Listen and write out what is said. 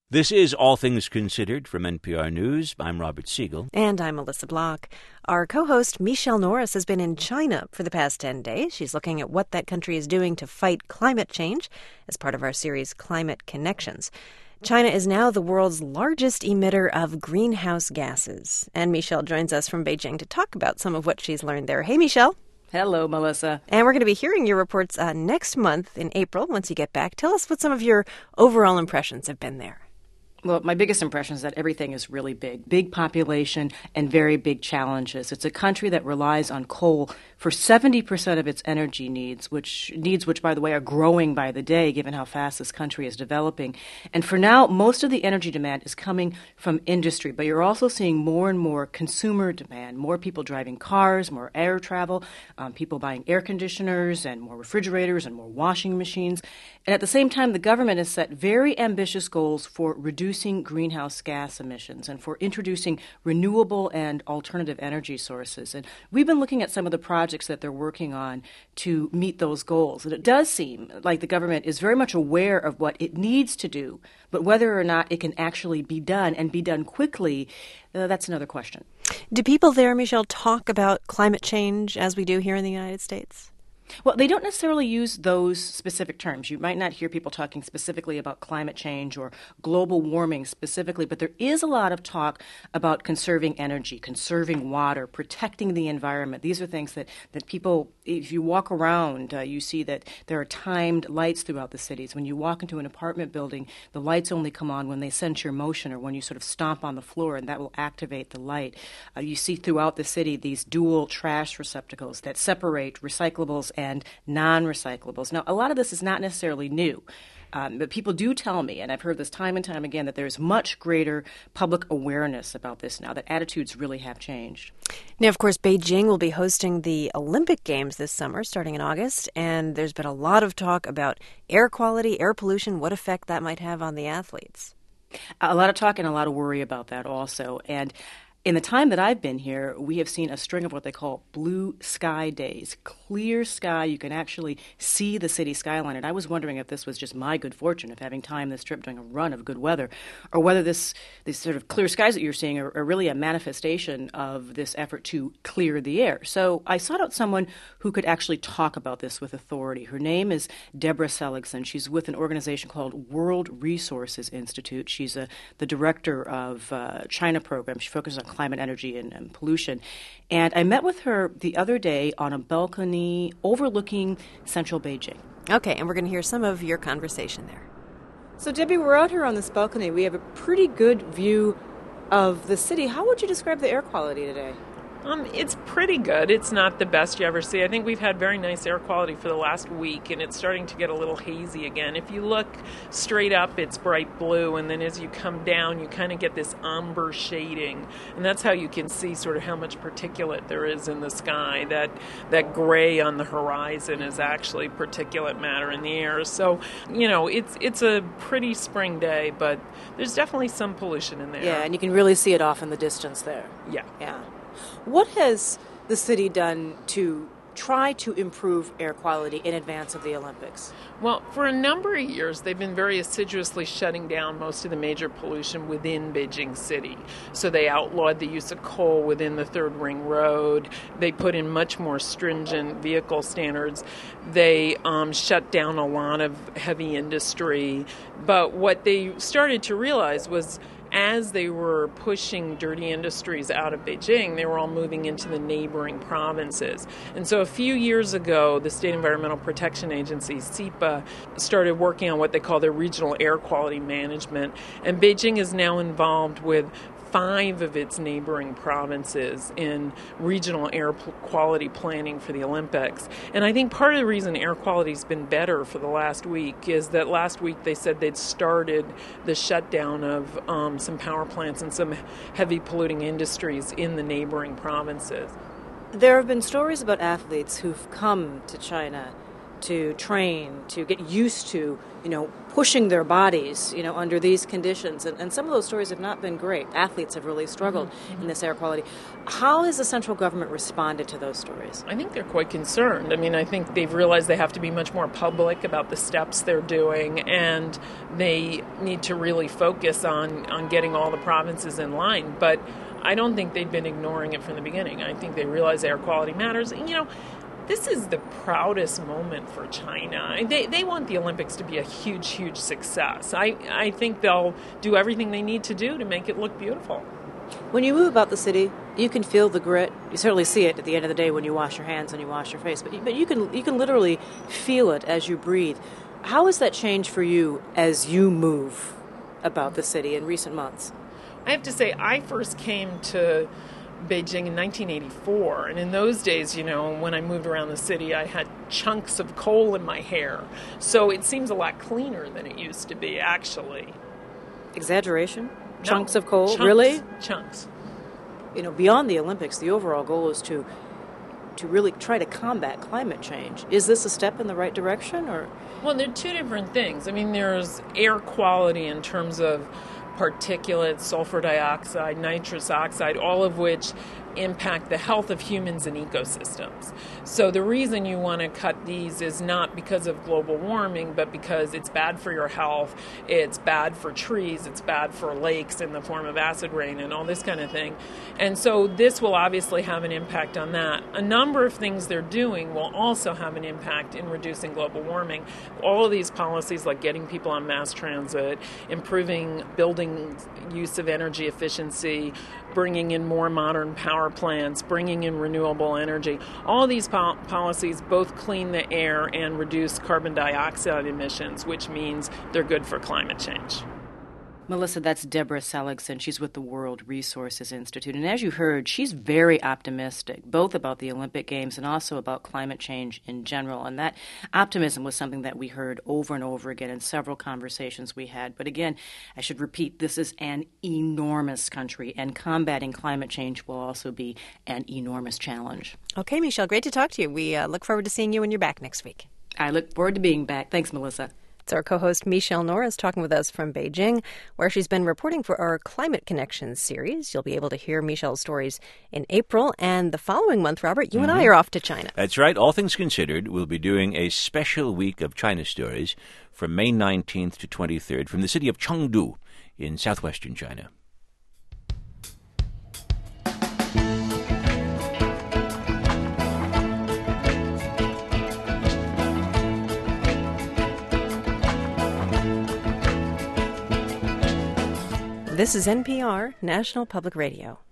This is All Things Considered from NPR News. I'm Robert Siegel. And I'm Melissa Block. Our co-host, Michelle Norris, has been in China for the past 10 days. She's looking at what that country is doing to fight climate change as part of our series Climate Connections. China is now the world's largest emitter of greenhouse gases. And Michelle joins us from Beijing to talk about some of what she's learned there. Hey, Michelle. Hello, Melissa. And we're going to be hearing your reports next month in April once you get back. Tell us what some of your overall impressions have been there. Well, my biggest impression is that everything is really big population and very big challenges. It's a country that relies on coal for 70% of its energy needs, which, by the way, are growing by the day, given how fast this country is developing. And for now, most of the energy demand is coming from industry, but you're also seeing more and more consumer demand, more people driving cars, more air travel, people buying air conditioners and more refrigerators and more washing machines. And at the same time, the government has set very ambitious goals for reducing greenhouse gas emissions and for introducing renewable and alternative energy sources. And we've been looking at some of the projects that they're working on to meet those goals. And it does seem like the government is very much aware of what it needs to do, but whether or not it can actually be done and be done quickly, that's another question. Do people there, Michelle, talk about climate change as we do here in the United States? Well, they don't necessarily use those specific terms. You might not hear people talking specifically about climate change or global warming specifically, but there is a lot of talk about conserving energy, conserving water, protecting the environment. These are things that people, if you walk around, you see that there are timed lights throughout the cities. When you walk into an apartment building, the lights only come on when they sense your motion or when you sort of stomp on the floor, and that will activate the light. You see throughout the city these dual trash receptacles that separate recyclables and non-recyclables. Now, a lot of this is not necessarily new, but people do tell me, and I've heard this time and time again, that there's much greater public awareness about this now, that attitudes really have changed. Now, of course, Beijing will be hosting the Olympic Games this summer, starting in August, and there's been a lot of talk about air quality, air pollution, what effect that might have on the athletes. A lot of talk and a lot of worry about that also. And in the time that I've been here, we have seen a string of what they call blue sky days. Clear sky, you can actually see the city skyline. And I was wondering if this was just my good fortune of having time this trip during a run of good weather, or whether these sort of clear skies that you're seeing are really a manifestation of this effort to clear the air. So I sought out someone who could actually talk about this with authority. Her name is Deborah Seligson. She's with an organization called World Resources Institute. She's the director of China program. She focuses on climate, energy, and pollution. And I met with her the other day on a balcony overlooking central Beijing. Okay, and we're going to hear some of your conversation there. So, Debbie, we're out here on this balcony. We have a pretty good view of the city. How would you describe the air quality today? It's pretty good. It's not the best you ever see. I think we've had very nice air quality for the last week, and it's starting to get a little hazy again. If you look straight up, it's bright blue, and then as you come down, you kind of get this umber shading, and that's how you can see sort of how much particulate there is in the sky. That gray on the horizon is actually particulate matter in the air. So, it's a pretty spring day, but there's definitely some pollution in there. Yeah, and you can really see it off in the distance there. Yeah. What has the city done to try to improve air quality in advance of the Olympics? Well, for a number of years, they've been very assiduously shutting down most of the major pollution within Beijing City. So they outlawed the use of coal within the Third Ring Road. They put in much more stringent vehicle standards. They shut down a lot of heavy industry. But what they started to realize was as they were pushing dirty industries out of Beijing, they were all moving into the neighboring provinces. And so a few years ago, the State Environmental Protection Agency, SEPA, started working on what they call their regional air quality management. And Beijing is now involved with 5 of its neighboring provinces in regional air quality planning for the Olympics. And I think part of the reason air quality's been better for the last week is that last week they said they'd started the shutdown of some power plants and some heavy polluting industries in the neighboring provinces. There have been stories about athletes who've come to China to train, to get used to, pushing their bodies, under these conditions. And some of those stories have not been great. Athletes have really struggled in this air quality. How has the central government responded to those stories? I think they're quite concerned. I mean, I think they've realized they have to be much more public about the steps they're doing, and they need to really focus on getting all the provinces in line. But I don't think they've been ignoring it from the beginning. I think they realize air quality matters. And, this is the proudest moment for China. They want the Olympics to be a huge, huge success. I think they'll do everything they need to do to make it look beautiful. When you move about the city, you can feel the grit. You certainly see it at the end of the day when you wash your hands and you wash your face. But you can literally feel it as you breathe. How has that changed for you as you move about the city in recent months? I have to say, I first came to Beijing in 1984, and in those days, when I moved around the city, I had chunks of coal in my hair. So it seems a lot cleaner than it used to be, actually. Exaggeration? No, Chunks of coal? chunks, Really? Chunks. Beyond the Olympics, the overall goal is to really try to combat climate change. Is this a step in the right direction, or? Well, there are two different things. I mean, there's air quality in terms of particulates, sulfur dioxide, nitrous oxide, all of which impact the health of humans and ecosystems. So the reason you want to cut these is not because of global warming, but because it's bad for your health, it's bad for trees, it's bad for lakes in the form of acid rain and all this kind of thing. And so this will obviously have an impact on that. A number of things they're doing will also have an impact in reducing global warming. All of these policies, like getting people on mass transit, improving building use of energy efficiency, bringing in more modern power plants, bringing in renewable energy. All of these policies both clean the air and reduce carbon dioxide emissions, which means they're good for climate change. Melissa, that's Deborah Seligson. She's with the World Resources Institute. And as you heard, she's very optimistic, both about the Olympic Games and also about climate change in general. And that optimism was something that we heard over and over again in several conversations we had. But again, I should repeat, this is an enormous country, and combating climate change will also be an enormous challenge. Okay, Michelle, great to talk to you. We look forward to seeing you when you're back next week. I look forward to being back. Thanks, Melissa. It's our co-host Michelle Norris talking with us from Beijing, where she's been reporting for our Climate Connections series. You'll be able to hear Michelle's stories in April, and the following month, Robert, you and I are off to China. That's right. All things considered, we'll be doing a special week of China stories from May 19th to 23rd from the city of Chengdu in southwestern China. This is NPR, National Public Radio.